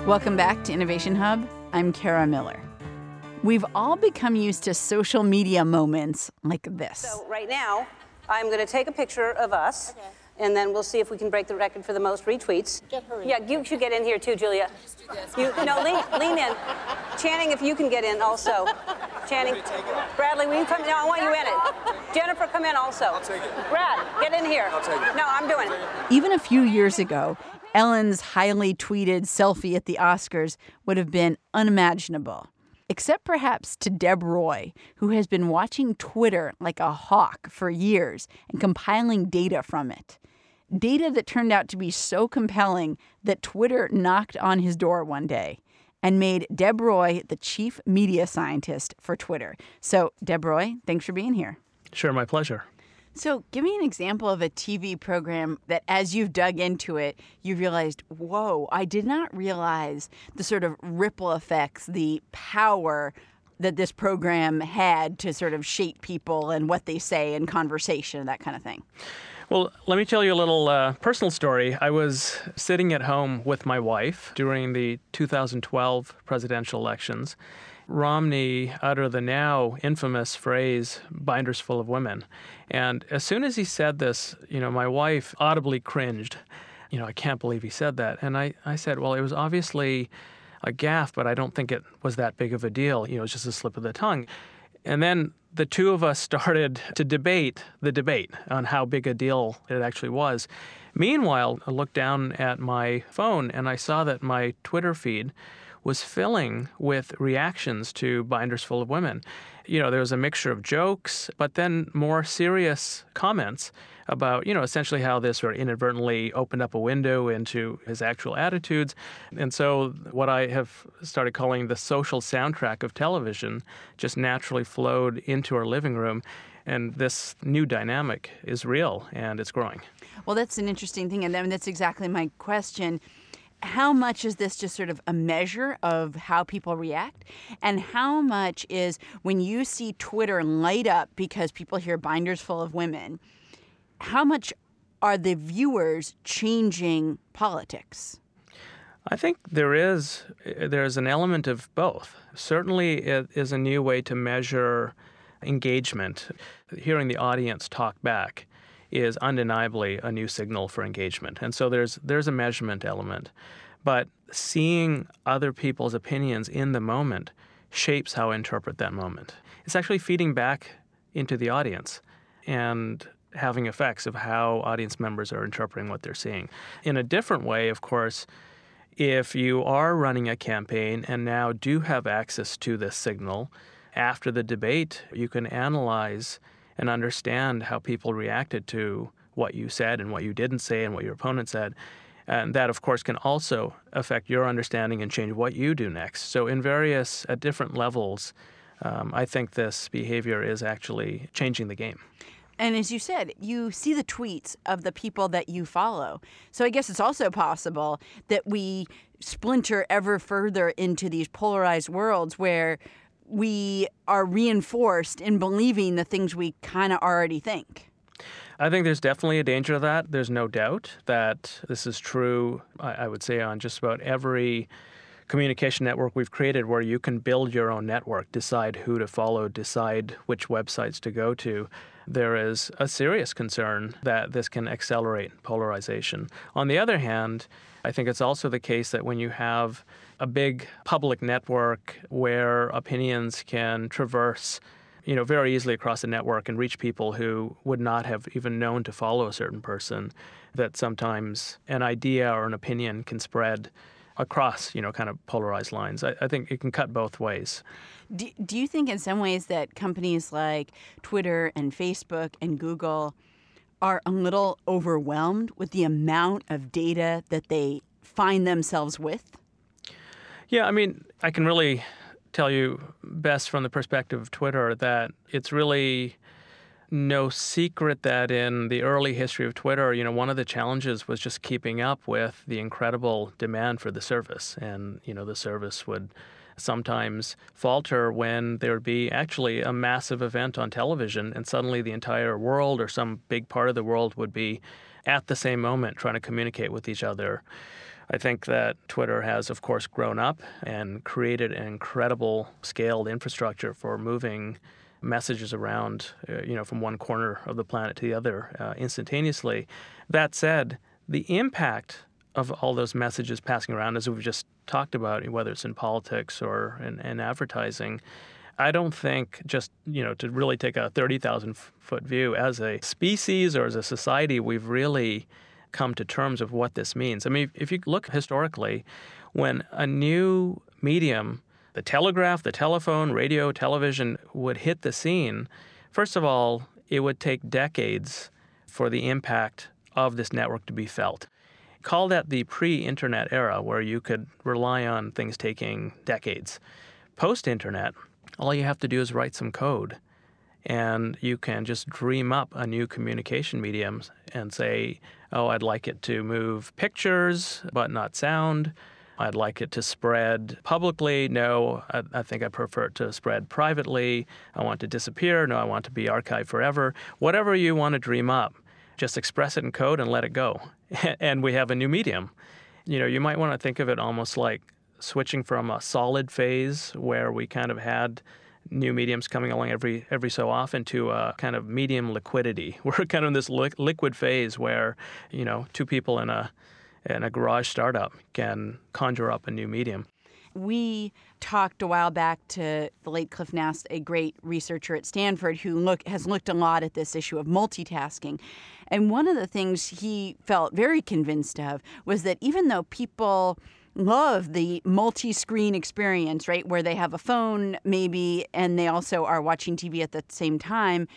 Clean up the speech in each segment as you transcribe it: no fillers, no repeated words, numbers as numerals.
Welcome back to Innovation Hub. I'm Kara Miller. We've all become used to social media moments like this. So right now, I'm going to take a picture of us, okay, and then we'll see if we can break the record for the most retweets. Yeah, you should get in here too, Julia. Lean in. Channing, if you can get in also. Channing. Bradley, will you come? No, I want you in it. Jennifer, come in also. I'll take it. Brad, get in here. I'll take it. No, I'm doing it. Even a few years ago, Ellen's highly tweeted selfie at the Oscars would have been unimaginable. Except perhaps to Deb Roy, who has been watching Twitter like a hawk for years and compiling data from it. Data that turned out to be so compelling that Twitter knocked on his door one day and made Deb Roy the chief media scientist for Twitter. So, Deb Roy, thanks for being here. Sure, my pleasure. So give me an example of a TV program that as you've dug into it, you realized, whoa, I did not realize the sort of ripple effects, the power that this program had to sort of shape people and what they say in conversation, that kind of thing. Well, let me tell you a little personal story. I was sitting at home with my wife during the 2012 presidential elections. Romney uttered the now infamous phrase, binders full of women. And as soon as he said this, my wife audibly cringed. I can't believe he said that. And I said, well, it was obviously a gaffe, but I don't think it was that big of a deal. It was just a slip of the tongue. And then the two of us started to debate the debate on how big a deal it actually was. Meanwhile, I looked down at my phone and I saw that my Twitter feed was filling with reactions to Binders Full of Women. There was a mixture of jokes, but then more serious comments about, essentially how this sort of inadvertently opened up a window into his actual attitudes. And so what I have started calling the social soundtrack of television just naturally flowed into our living room. And this new dynamic is real and it's growing. Well, that's an interesting thing. And that's exactly my question. How much is this just sort of a measure of how people react? And how much is when you see Twitter light up because people hear Binders Full of Women, how much are the viewers changing politics? I think there's an element of both. Certainly it is a new way to measure engagement. Hearing the audience talk back is undeniably a new signal for engagement. And so there's a measurement element. But seeing other people's opinions in the moment shapes how I interpret that moment. It's actually feeding back into the audience and having effects of how audience members are interpreting what they're seeing. In a different way, of course, if you are running a campaign and now do have access to this signal, after the debate, you can analyze and understand how people reacted to what you said and what you didn't say and what your opponent said. And that, of course, can also affect your understanding and change what you do next. So at different levels, I think this behavior is actually changing the game. And as you said, you see the tweets of the people that you follow. So I guess it's also possible that we splinter ever further into these polarized worlds where we are reinforced in believing the things we kind of already think. I think there's definitely a danger of that. There's no doubt that this is true, I would say, on just about every communication network we've created where you can build your own network, decide who to follow, decide which websites to go to. There is a serious concern that this can accelerate polarization. On the other hand, I think it's also the case that when you have a big public network where opinions can traverse very easily across the network and reach people who would not have even known to follow a certain person, that sometimes an idea or an opinion can spread across, kind of polarized lines. I think it can cut both ways. Do you think in some ways that companies like Twitter and Facebook and Google are a little overwhelmed with the amount of data that they find themselves with? Yeah, I can really tell you best from the perspective of Twitter that it's really no secret that in the early history of Twitter, one of the challenges was just keeping up with the incredible demand for the service. And, the service would sometimes falter when there would be actually a massive event on television and suddenly the entire world or some big part of the world would be at the same moment trying to communicate with each other. I think that Twitter has, of course, grown up and created an incredible scaled infrastructure for moving messages around, from one corner of the planet to the other instantaneously. That said, the impact of all those messages passing around, as we've just talked about, whether it's in politics or in advertising, I don't think just, to really take a 30,000-foot view, as a species or as a society, we've really come to terms of what this means. I mean, if you look historically, when a new medium, the telegraph, the telephone, radio, television, would hit the scene, first of all, it would take decades for the impact of this network to be felt. Call that the pre-internet era, where you could rely on things taking decades. Post-internet, all you have to do is write some code, and you can just dream up a new communication medium and say, oh, I'd like it to move pictures but not sound. I'd like it to spread publicly. No, I think I prefer it to spread privately. I want it to disappear. No, I want it to be archived forever. Whatever you want to dream up, just express it in code and let it go. And we have a new medium. You might want to think of it almost like switching from a solid phase where we kind of had new mediums coming along every so often to a kind of medium liquidity. We're kind of in this liquid phase where, two people in a garage startup can conjure up a new medium. We talked a while back to the late Cliff Nast, a great researcher at Stanford who has looked a lot at this issue of multitasking. And one of the things he felt very convinced of was that even though people love the multi-screen experience, right, where they have a phone maybe and they also are watching TV at the same time,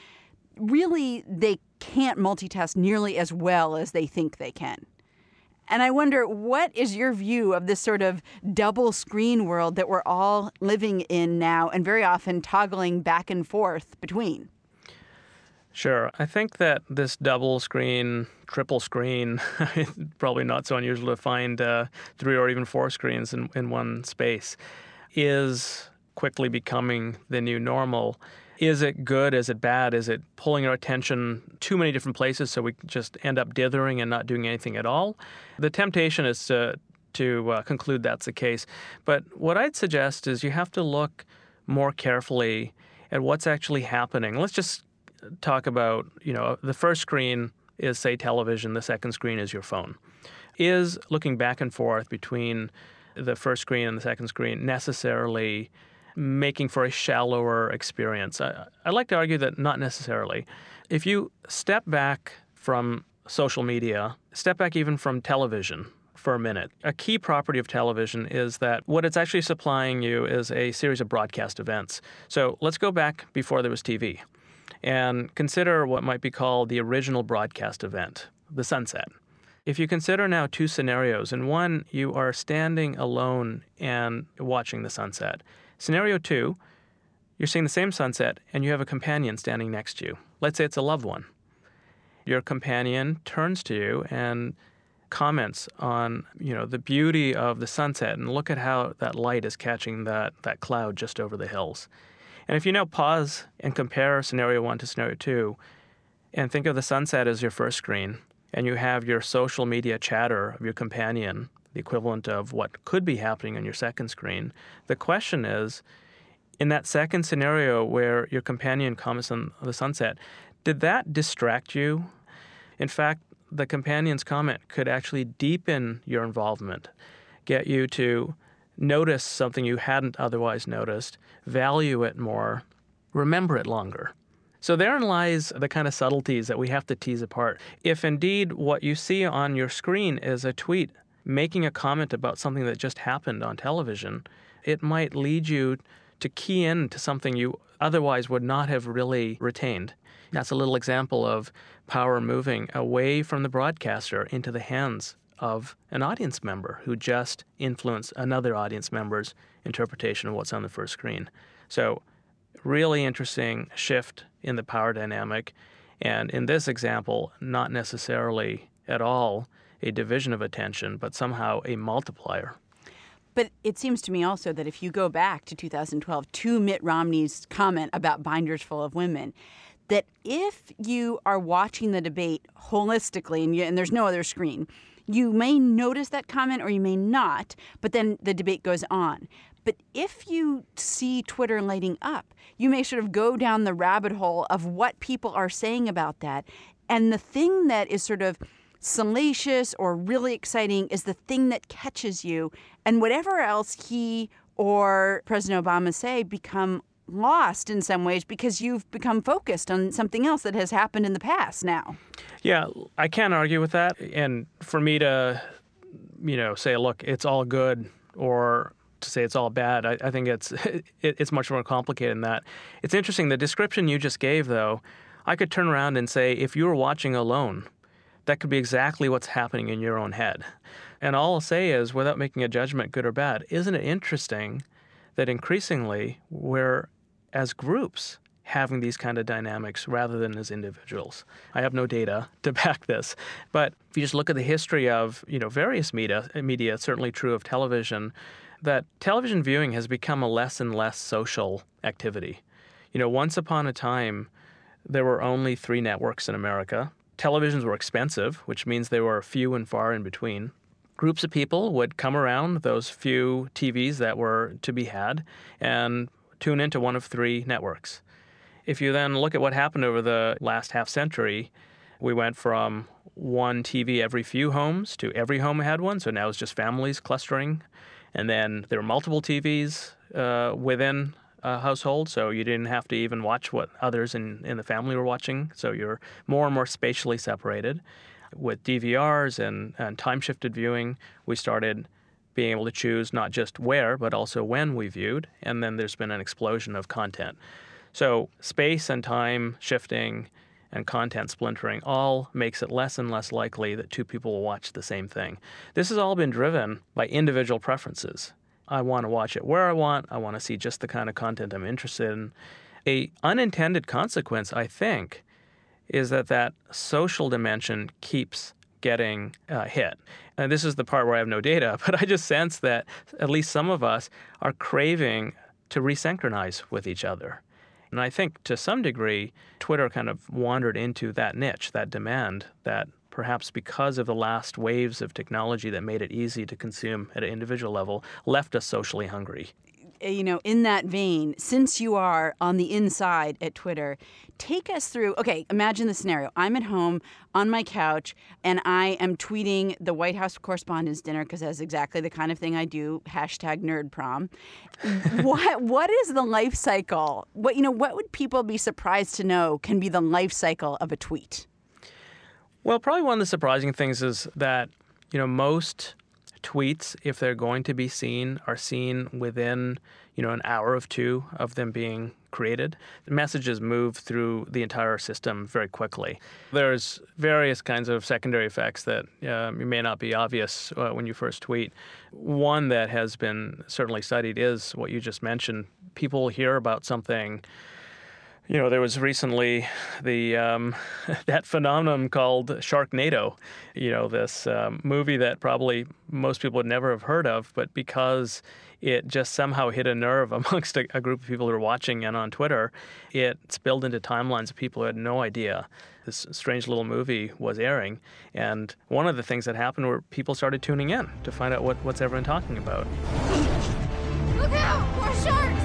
really they can't multitask nearly as well as they think they can. And I wonder, what is your view of this sort of double screen world that we're all living in now and very often toggling back and forth between? Sure. I think that this double screen, triple screen, probably not so unusual to find 3 or even 4 screens in one space, is quickly becoming the new normal. Is it good? Is it bad? Is it pulling our attention too many different places so we just end up dithering and not doing anything at all? The temptation is to conclude that's the case. But what I'd suggest is you have to look more carefully at what's actually happening. Let's just talk about, the first screen is, say, television. The second screen is your phone. Is looking back and forth between the first screen and the second screen necessarily making for a shallower experience? I'd like to argue that not necessarily. If you step back from social media, step back even from television for a minute, a key property of television is that what it's actually supplying you is a series of broadcast events. So let's go back before there was TV and consider what might be called the original broadcast event, the sunset. If you consider now 2 scenarios, in one, you are standing alone and watching the sunset. Scenario 2, you're seeing the same sunset and you have a companion standing next to you. Let's say it's a loved one. Your companion turns to you and comments on, the beauty of the sunset, and look at how that light is catching that cloud just over the hills. And if you now pause and compare scenario 1 to scenario 2 and think of the sunset as your first screen, and you have your social media chatter of your companion, the equivalent of what could be happening on your second screen, the question is, in that second scenario where your companion comments on the sunset, did that distract you? In fact, the companion's comment could actually deepen your involvement, get you to notice something you hadn't otherwise noticed, value it more, remember it longer. So therein lies the kind of subtleties that we have to tease apart. If indeed what you see on your screen is a tweet making a comment about something that just happened on television, it might lead you to key in to something you otherwise would not have really retained. That's a little example of power moving away from the broadcaster into the hands of an audience member who just influenced another audience member's interpretation of what's on the first screen. So really interesting shift in the power dynamic. And in this example, not necessarily at all a division of attention, but somehow a multiplier. But it seems to me also that if you go back to 2012, to Mitt Romney's comment about binders full of women, that if you are watching the debate holistically and there's no other screen, You may notice that comment or you may not, but then the debate goes on. But if you see Twitter lighting up, you may sort of go down the rabbit hole of what people are saying about that. And the thing that is sort of salacious or really exciting is the thing that catches you. And whatever else he or President Obama say become lost in some ways because you've become focused on something else that has happened in the past now. Yeah, I can't argue with that. And for me to, say, look, it's all good, or to say it's all bad, I think it's much more complicated than that. It's interesting. The description you just gave, though, I could turn around and say, if you were watching alone, that could be exactly what's happening in your own head. And all I'll say is, without making a judgment, good or bad, isn't it interesting that increasingly we're, as groups, having these kind of dynamics rather than as individuals? I have no data to back this, but if you just look at the history of various media, it's certainly true of television, that television viewing has become a less and less social activity. Once upon a time, there were only 3 networks in America. Televisions were expensive, which means they were few and far in between. Groups of people would come around those few TVs that were to be had and tune into one of 3 networks. If you then look at what happened over the last half century, we went from one TV every few homes to every home had one, so now it's just families clustering. And then there were multiple TVs within a household, so you didn't have to even watch what others in the family were watching, so you're more and more spatially separated. With DVRs and time-shifted viewing, we started being able to choose not just where, but also when we viewed, and then there's been an explosion of content. So space and time shifting and content splintering all makes it less and less likely that 2 people will watch the same thing. This has all been driven by individual preferences. I want to watch it where I want to see just the kind of content I'm interested in. An unintended consequence, I think, is that social dimension keeps getting hit. And this is the part where I have no data, but I just sense that at least some of us are craving to resynchronize with each other. And I think to some degree, Twitter kind of wandered into that niche, that demand, that perhaps because of the last waves of technology that made it easy to consume at an individual level, left us socially hungry. In that vein, since you are on the inside at Twitter, take us through, okay, imagine the scenario. I'm at home on my couch and I am tweeting the White House Correspondents' Dinner because that's exactly the kind of thing I do, #NerdProm. What is the life cycle? What would people be surprised to know can be the life cycle of a tweet? Well, probably one of the surprising things is that, most tweets, if they're going to be seen, are seen within, an hour or 2 of them being created. The messages move through the entire system very quickly. There's various kinds of secondary effects that may not be obvious when you first tweet. One that has been certainly studied is what you just mentioned. People hear about something. There was recently that phenomenon called Sharknado. This movie that probably most people would never have heard of, but because it just somehow hit a nerve amongst a group of people who were watching and on Twitter, it spilled into timelines of people who had no idea this strange little movie was airing. And one of the things that happened were people started tuning in to find out what's everyone talking about. Look out! More sharks!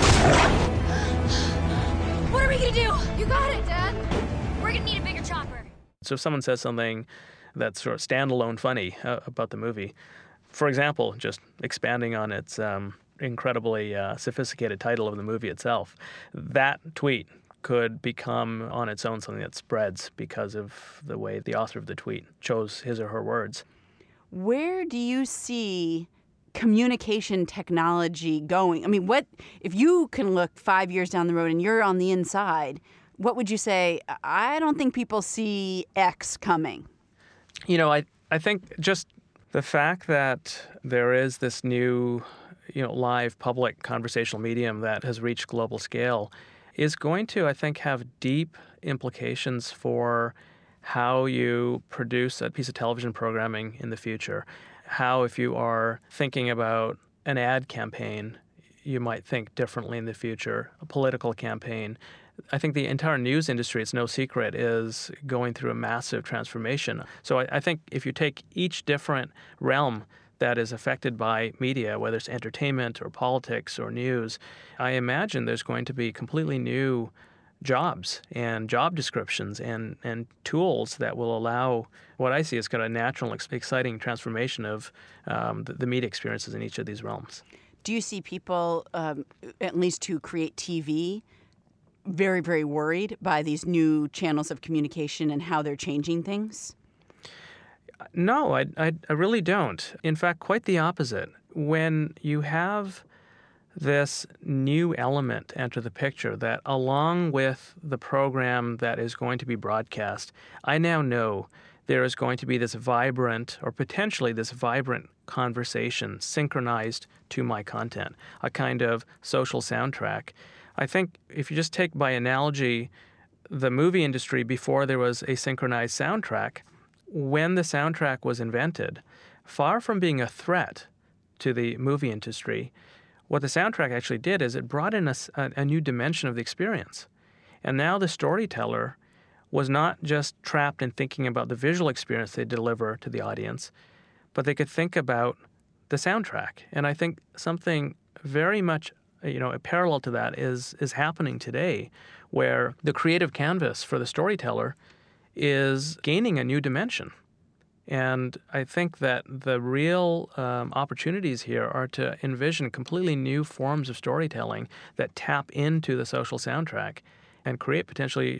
What are we gonna do? You got it, Dad. We're gonna need a bigger chopper. So if someone says something that's sort of standalone funny about the movie, for example, just expanding on its incredibly sophisticated title of the movie itself, that tweet could become on its own something that spreads because of the way the author of the tweet chose his or her words. Where do you see communication technology going? I mean, what if you can look 5 years down the road and you're on the inside, what would you say? I don't think people see X coming. I think just the fact that there is this new, live public conversational medium that has reached global scale is going to, I think, have deep implications for how you produce a piece of television programming in the future. How, if you are thinking about an ad campaign, you might think differently in the future, a political campaign, I think the entire news industry, it's no secret, is going through a massive transformation. So I think if you take each different realm that is affected by media, whether it's entertainment or politics or news, I imagine there's going to be completely new jobs and job descriptions and tools that will allow what I see as kind of a natural, exciting transformation of the media experiences in each of these realms. Do you see people, at least who create TV, very, very worried by these new channels of communication and how they're changing things? No, I really don't. In fact, quite the opposite. When you have this new element enter the picture that along with the program that is going to be broadcast, I now know there is going to be this vibrant or potentially this vibrant conversation synchronized to my content, a kind of social soundtrack. I think if you just take by analogy the movie industry before there was a synchronized soundtrack, when the soundtrack was invented, far from being a threat to the movie industry, what the soundtrack actually did is it brought in a new dimension of the experience. And now the storyteller was not just trapped in thinking about the visual experience they deliver to the audience, but they could think about the soundtrack. And I think something very much, a parallel to that is happening today, where the creative canvas for the storyteller is gaining a new dimension. And I think that the real opportunities here are to envision completely new forms of storytelling that tap into the social soundtrack and create potentially,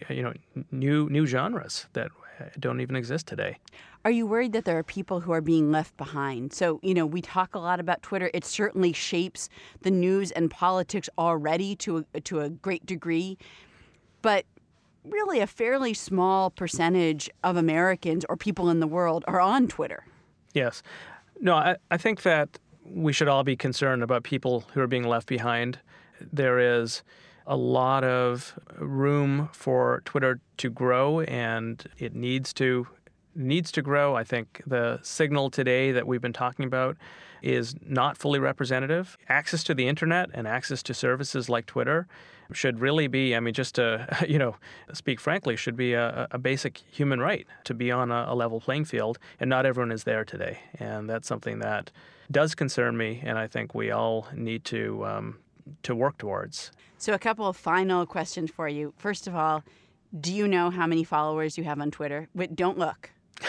new genres that don't even exist today. Are you worried that there are people who are being left behind? So, we talk a lot about Twitter. It certainly shapes the news and politics already to a great degree. But really a fairly small percentage of Americans or people in the world are on Twitter. Yes. No, I think that we should all be concerned about people who are being left behind. There is a lot of room for Twitter to grow, and it needs to grow. I think the signal today that we've been talking about is not fully representative. Access to the internet and access to services like Twitter should really be, just to, speak frankly, should be a basic human right to be on a level playing field, and not everyone is there today. And that's something that does concern me, and I think we all need to work towards. So a couple of final questions for you. First of all, do you know how many followers you have on Twitter? Wait, don't look.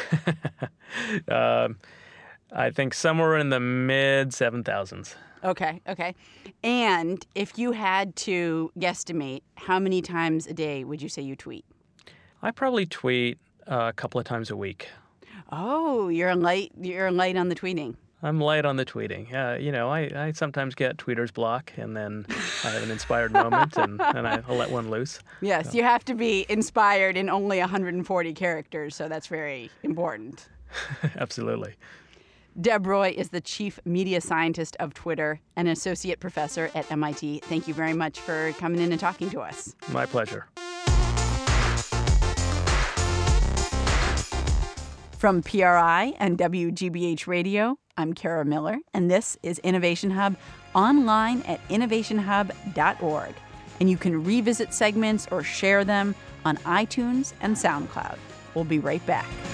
I think somewhere in the mid 7,000s. Okay. And if you had to guesstimate, how many times a day would you say you tweet? I probably tweet a couple of times a week. Oh, you're light on the tweeting. I'm light on the tweeting. I sometimes get tweeter's block, and then I have an inspired moment, and I'll let one loose. Yes, so. You have to be inspired in only 140 characters, so that's very important. Absolutely. Deb Roy is the chief media scientist of Twitter and associate professor at MIT. Thank you very much for coming in and talking to us. My pleasure. From PRI and WGBH Radio, I'm Kara Miller, and this is Innovation Hub, online at innovationhub.org. And you can revisit segments or share them on iTunes and SoundCloud. We'll be right back.